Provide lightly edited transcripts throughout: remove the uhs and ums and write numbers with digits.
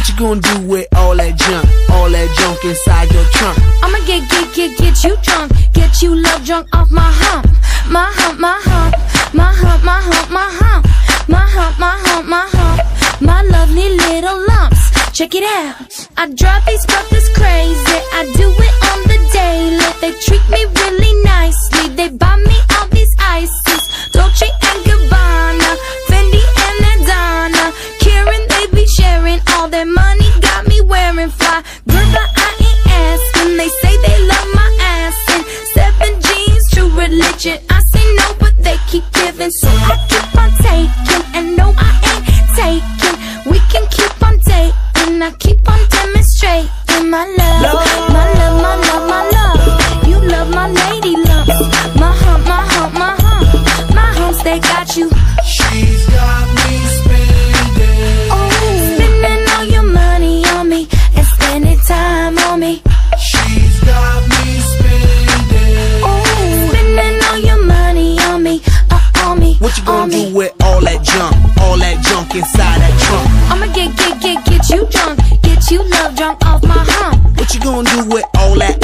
What you gonna do with all that junk inside your trunk? I'ma get you drunk, get you love drunk off my hump, my hump, my hump, my hump, my hump, my hump, my hump, my hump, my hump, my lovely little lumps. Check it out. I drive these brothers crazy. I do it on the daily. They treat me really nicely. They buy me all these ices, Dolce and Gabbana, Fendi and Adana. Karen, they be sharing all their money. Got me wearing fly. Girl, but I ain't asking. They say they love my ass and 7 jeans, true religion. I say no, but they keep giving, so I keep on taking. And no, I ain't taking. We can keep on dating. I keep on demonstrating my love, my love, my love, my love. You love my lady lumps, my hump, my hump, my hump, my humps, they got you. She's got me spending. Oh, spending all your money on me and spending time on me. She's got me spending. Oh, spending all your money on me, on me. What you gonna do with all that junk inside that trunk? I'ma get you drunk, get you love drunk off my hump. What you gonna do with all that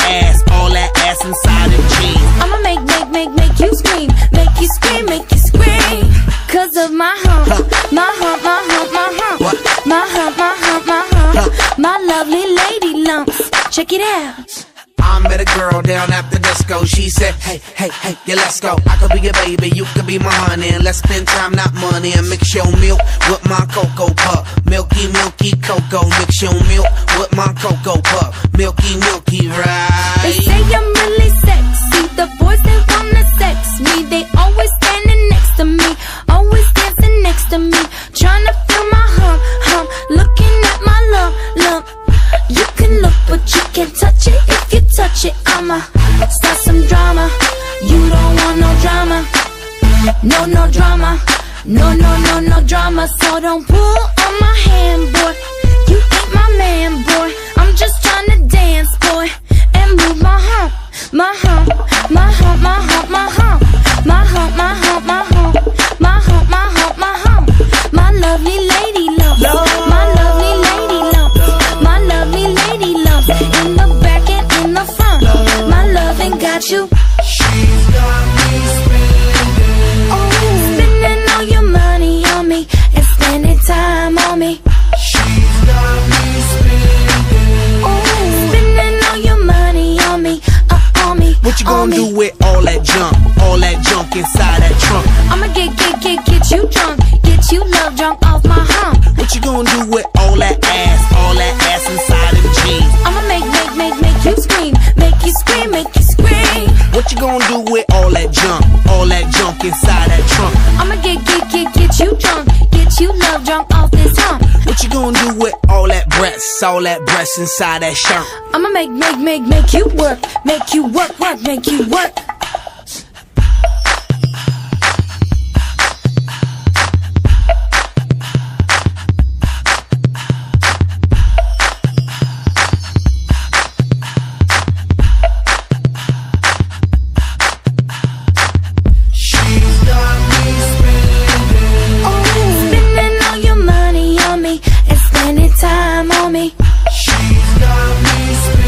ass inside them jeans? I'ma make you scream, make you scream, make you scream. Cause of my hump, my hump, my hump, my hump, what? My hump, my hump, my hump, my lovely lady lumps. Check it out. I met a girl down at the disco. She said, hey, hey, hey, yeah, let's go. I could be your baby, you could be my honey, and let's spend time, not money. And mix your milk with my cocoa pup. Milky, milky cocoa. Mix your milk with my cocoa pup. Milky, milky, right? They say I'm really sexy. The boys, they wanna sex me. They always standing next to me, always dancing next to me, trying to feel my hump, hump, looking at my lump. You can look, but you can't touch it. If you touch it, I'ma start some drama. You don't want no drama, no drama, no drama. So don't pull on my hand, boy. You ain't my man, boy. I'm just trying to dance, boy, and move my hump, my hump, my hump, my hump, my hump, my hump, my hump, my hump, my hump, my hump, my hump, my lovely lady lump, my lovely lady lump, my lovely lady lump, in the back and in the front. My loving got you. She's got me spending. Oh, spending all your money on me and spending time on me. She's got me spending. Oh, spending all your money on me, on me. What you gonna do with all that junk inside that trunk? I'ma get you drunk, get you love drunk off my hump. What you gonna do with all that ass inside them jeans? I'ma make you scream, make you scream, make you scream. What you gonna do with all that junk inside that trunk? I'ma get you drunk, get you love drunk off this hump. What you gonna do with all that breasts inside that shirt? I'ma make you work, make you work, make you work. She's got me spending.